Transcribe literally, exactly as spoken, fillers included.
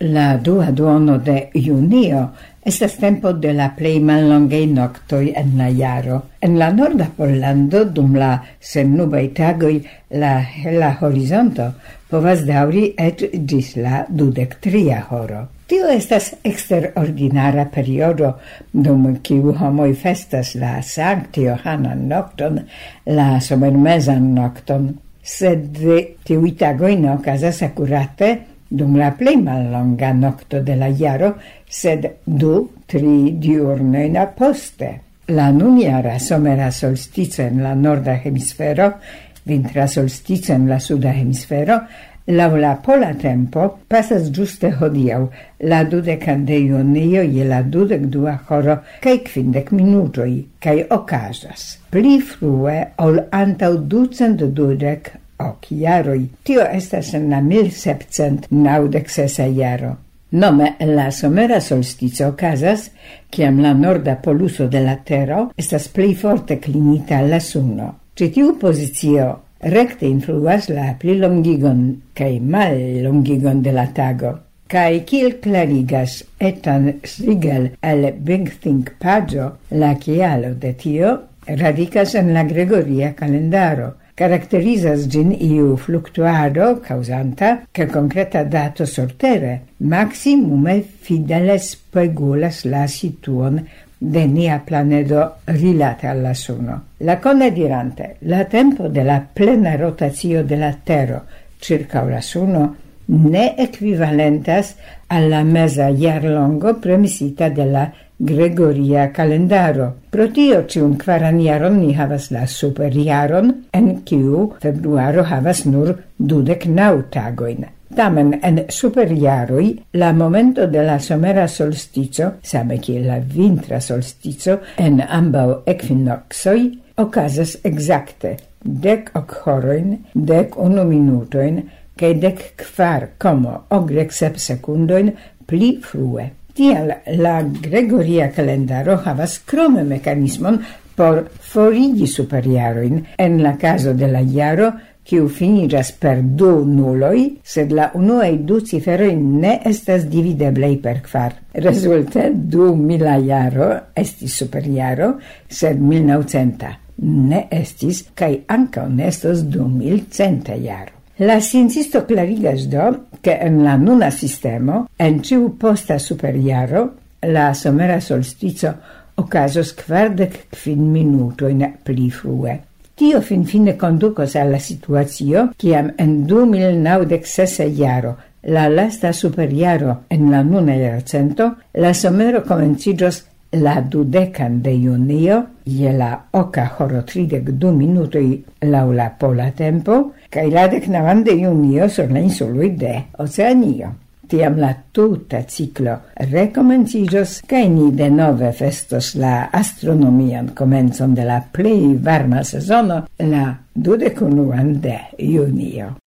La dua duono de junio estas tempo de la plej mallongaj noctoj en la jaro. En la norda Pollando dum la sennubaj tagoj la hela horizonto povas daŭri eĉ ĝis la dudek tria horo. Tio estas eksterordinara periodo dum kiu homoj festas la Sankta Johanan nokton, la somermezan nokton, sed tiuj tagoj ne okazas akurate dum la plej mallonga nokto de la jaro, sed du, tri diurnojn poste. La nunjara somera solstico en la norda hemisfero, vintra solstico en la suda hemisfero, laŭ la pola tempo pasas ĝuste hodiaŭ, la dudekan de junio je la dudek dua horo kaj kvindek minutoj, kaj okazas pli frue ol antaŭ ducent dudek ok jaroj. Tio estas en la mil sepcent naŭdek sesa jaro. Nome la somera solstico okazas, kiam la norda poluso de la tero estas plej forte klinita al la suno. Ĉi tiu pozicio recte influas la plilongigon kaj mallongigon de la tago. Kaj kiel clarigas Ethan Striegel el Big Think paĝo, la kialo de tio radikas en la gregoria kalendaro. Caracterizas gin iu fluctuado causanta che concreta dato sortere, maximume fidele spegulas la situon de nia planedo rilate alla suno. La cone dirante, la tempo de la plena rotazio de la Tero circa la suno ne equivalentas alla mesa jarlongo premisita de la Gregoria calendaro. Pro tio ciun kvaran jaron ni havas la superjaron, en kiu februaro havas nur dudek naŭ tagojn. Tamen en superjaroj la momento de la somera solstico, same kiel la vintra solstico, en ambaŭ ekvinoksoj okazas ekzakte dek ok horojn, dek unu minutojn kaj dek kvar komo okdek sep sekundojn pli frue. Tial la Gregoria calendaro havas krome mekanismon por forigi superjarojn en la caso de la jaro, kiu finiĝas per du nuloj, sed la unuaj du ciferoj ne estas divideblaj per kvar. Rezulte du mila jaro estis superjaro, sed milnaŭcenta ne estis kaj ankaŭ ne estos du milcenta jaro. La sciencisto clarigas do che en la nuna sistemo, en ciu posta superjaro, la somera solstico okazos kvardek kvin minutojn pli frue. Tio finfine conducos alla situacio kiam en du mil naŭdek sesa jaro, la lasta superjaro en la nuna jarcento, la somero komenciĝos la dudekan de junio, je la oka horo tridek du minutoj laŭ la pola tempo, kaj la deknaŭan de junio sur la insuloj de Oceanio. Tiam la tuta ciklo rekomenciĝos kaj ni denove festos la astronomian komencon de la plej varma sezono, la dudekunuan de junio.